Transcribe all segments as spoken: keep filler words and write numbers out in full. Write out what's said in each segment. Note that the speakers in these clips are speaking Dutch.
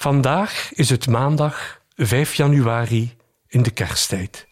Vandaag is het maandag vijf januari in de kersttijd.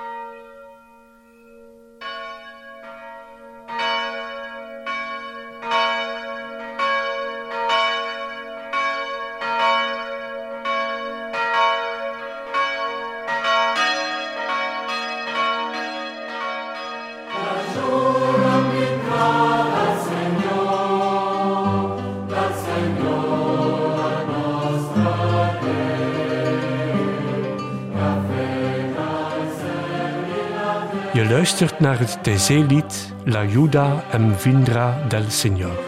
Je luistert naar het Taizé-lied La Ayuda em Vindrá del Señor.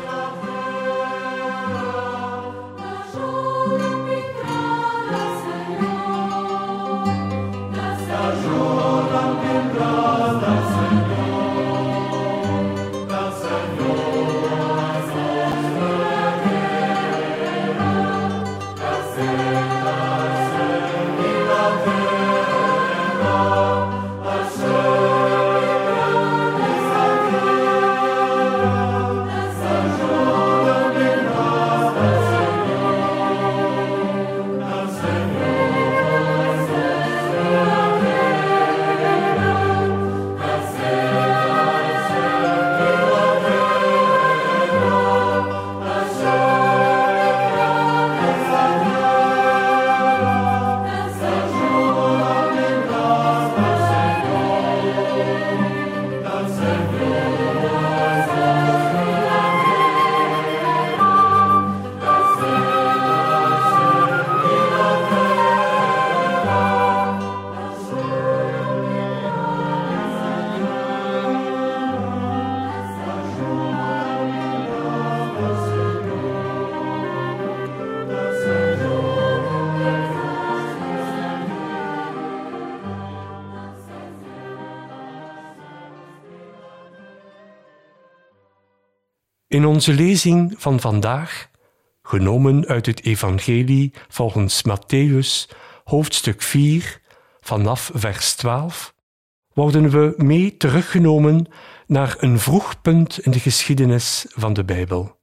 In onze lezing van vandaag, genomen uit het Evangelie volgens Mattheüs, hoofdstuk vier, vanaf vers twaalf, worden we mee teruggenomen naar een vroeg punt in de geschiedenis van de Bijbel.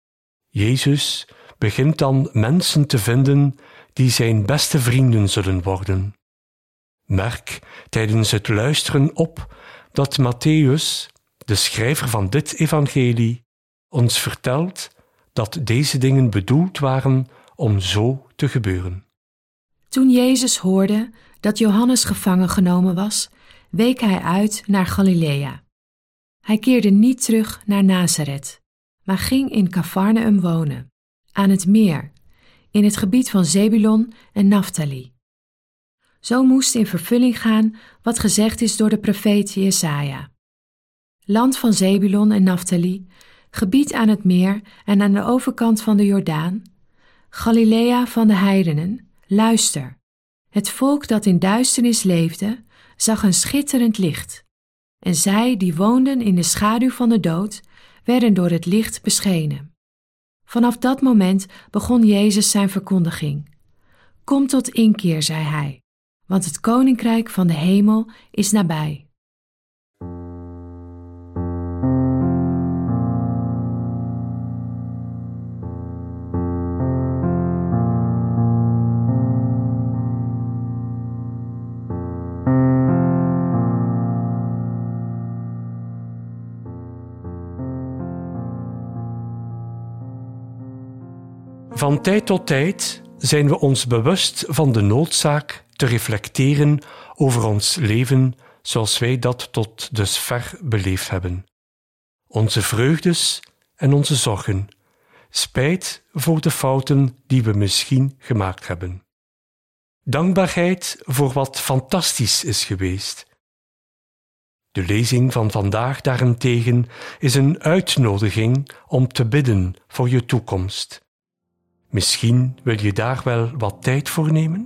Jezus begint dan mensen te vinden die zijn beste vrienden zullen worden. Merk tijdens het luisteren op dat Mattheüs, de schrijver van dit evangelie, ons vertelt dat deze dingen bedoeld waren om zo te gebeuren. Toen Jezus hoorde dat Johannes gevangen genomen was, week hij uit naar Galilea. Hij keerde niet terug naar Nazareth, maar ging in Kafarnaum wonen, aan het meer, in het gebied van Zebulon en Naftali. Zo moest in vervulling gaan wat gezegd is door de profeet Jesaja. Land van Zebulon en Naftali, gebied aan het meer en aan de overkant van de Jordaan, Galilea van de heidenen, luister. Het volk dat in duisternis leefde, zag een schitterend licht. En zij die woonden in de schaduw van de dood, werden door het licht beschenen. Vanaf dat moment begon Jezus zijn verkondiging. Kom tot inkeer, zei hij, want het koninkrijk van de hemel is nabij. Van tijd tot tijd zijn we ons bewust van de noodzaak te reflecteren over ons leven zoals wij dat tot dusver beleefd hebben. Onze vreugdes en onze zorgen, spijt voor de fouten die we misschien gemaakt hebben. Dankbaarheid voor wat fantastisch is geweest. De lezing van vandaag daarentegen is een uitnodiging om te bidden voor je toekomst. Misschien wil je daar wel wat tijd voor nemen?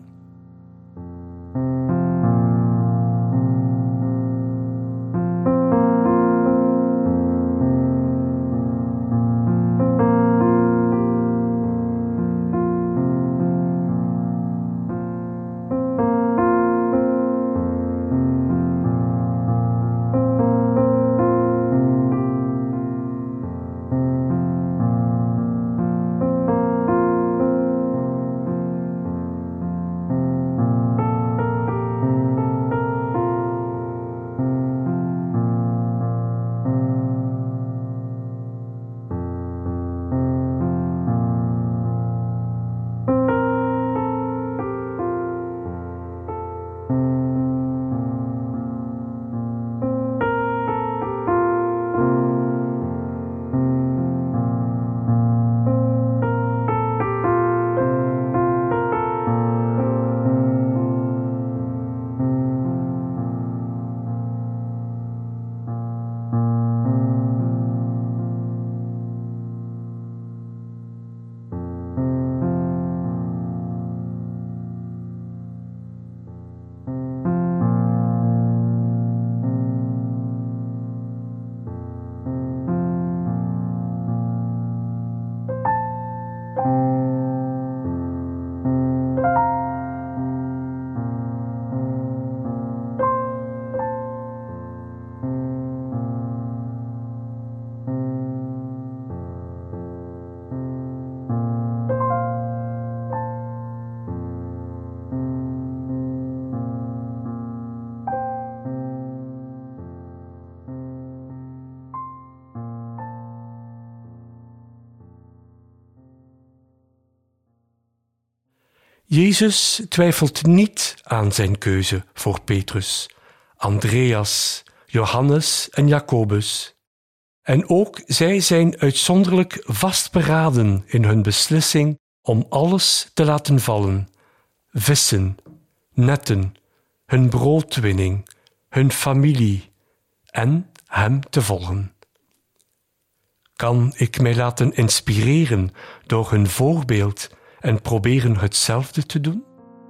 Jezus twijfelt niet aan zijn keuze voor Petrus, Andreas, Johannes en Jacobus. En ook zij zijn uitzonderlijk vastberaden in hun beslissing om alles te laten vallen: vissen, netten, hun broodwinning, hun familie en hem te volgen. Kan ik mij laten inspireren door hun voorbeeld en proberen hetzelfde te doen?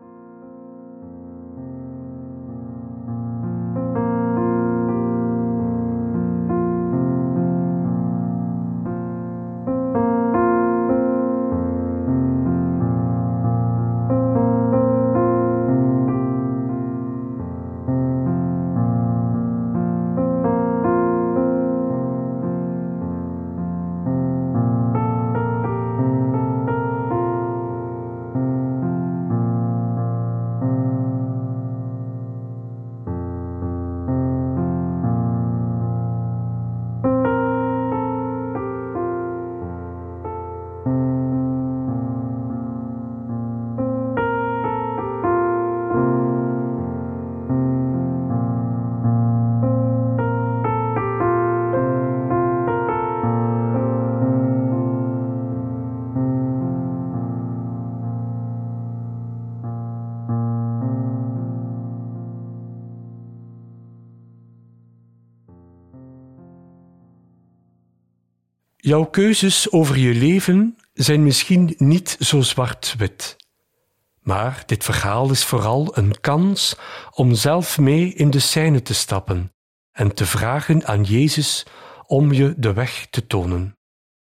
Jouw keuzes over je leven zijn misschien niet zo zwart-wit. Maar dit verhaal is vooral een kans om zelf mee in de scène te stappen en te vragen aan Jezus om je de weg te tonen.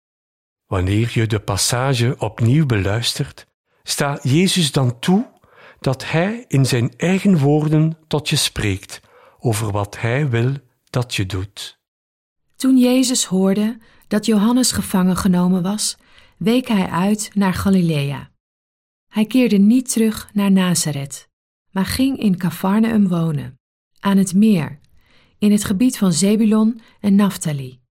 Wanneer je de passage opnieuw beluistert, staat Jezus dan toe dat Hij in zijn eigen woorden tot je spreekt over wat Hij wil dat je doet. Toen Jezus hoorde dat Johannes gevangen genomen was, week hij uit naar Galilea. Hij keerde niet terug naar Nazaret, maar ging in Kafarnaum wonen, aan het meer, in het gebied van Zebulon en Naftali.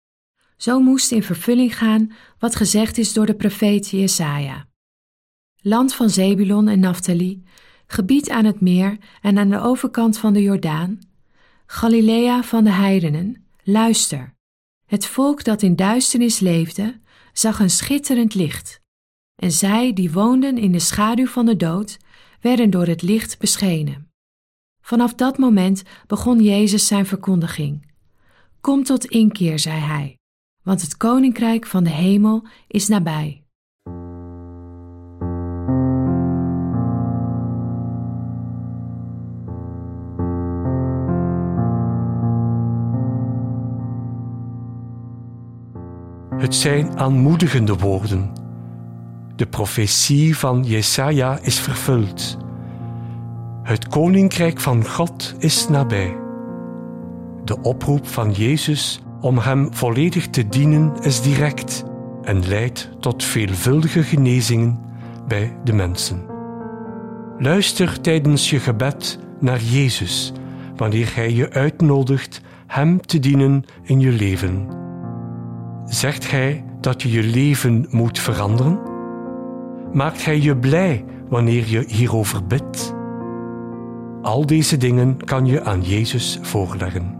Zo moest in vervulling gaan wat gezegd is door de profeet Jesaja. Land van Zebulon en Naftali, gebied aan het meer en aan de overkant van de Jordaan, Galilea van de heidenen, luister. Het volk dat in duisternis leefde, zag een schitterend licht. En zij die woonden in de schaduw van de dood, werden door het licht beschenen. Vanaf dat moment begon Jezus zijn verkondiging. Kom tot inkeer, zei hij, want het koninkrijk van de hemel is nabij. Het zijn aanmoedigende woorden. De profetie van Jesaja is vervuld. Het koninkrijk van God is nabij. De oproep van Jezus om hem volledig te dienen is direct en leidt tot veelvuldige genezingen bij de mensen. Luister tijdens je gebed naar Jezus wanneer Hij je uitnodigt Hem te dienen in je leven. Zegt Hij dat je je leven moet veranderen? Maakt Hij je blij wanneer je hierover bidt? Al deze dingen kan je aan Jezus voorleggen.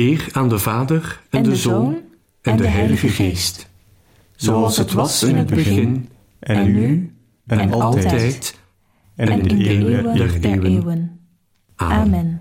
Eer aan de Vader en de Zoon en de Heilige Geest. Zoals het was in het begin, en nu, en altijd, en in de eeuwen der eeuwen. Amen.